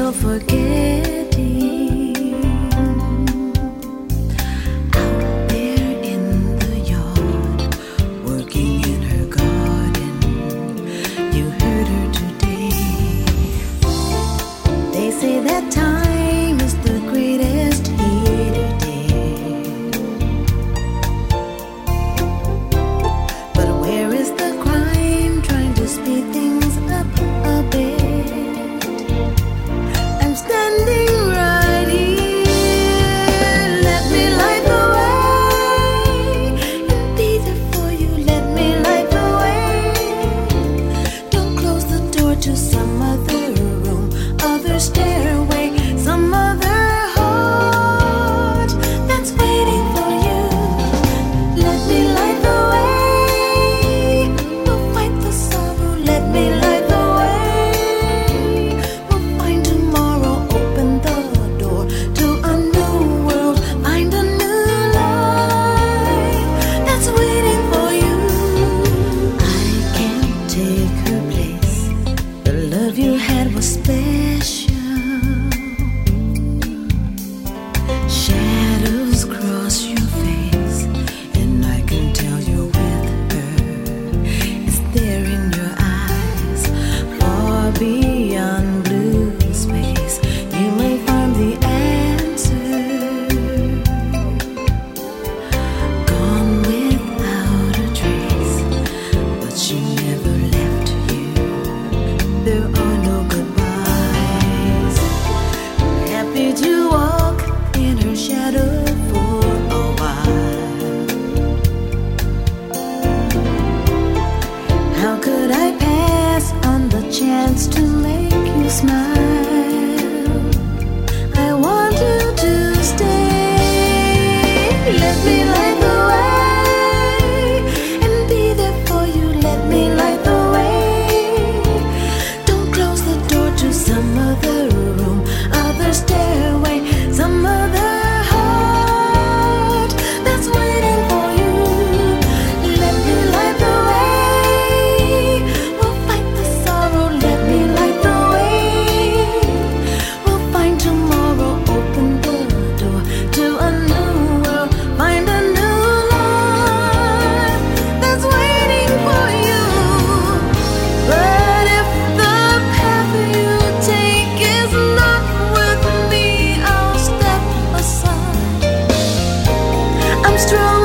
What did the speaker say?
of forgetting. Out there in the yard, working in her garden, you heard her today. They say that time is the greatest healer, dear. But where is the crime trying to speed things up a bit? I'm standing right here. Let me light the way and be there for you. Let me light the way. Don't close the door to some other room, other stairway, some other heart that's waiting for you. Let me light the way. We'll fight the sorrow. Let me light the way. We'll find tomorrow. Open the door to a new world. Find a new life that's waiting for you. I can't take her place. The love you had was special. Shadows cross your face, and I can tell you're with her. It's there in your eyes, far beyond blue space. You may find the answer. Gone without a trace, but she never left you. There are no goodbyes. Happy to walk in her shadow for a while. How could I pass on the chance to make you smile? I want you to stay. Let me light the way and be there for you. Let me light the way. Don't close the door to some other room, other stairway, some other heart that's waiting for you. Let me light the way. We'll fight the sorrow. Let me light the way. We'll find tomorrow. Open the door to a new world. Find a new life that's waiting for you. But if the path you take is not with me, I'll step aside. I'm strong.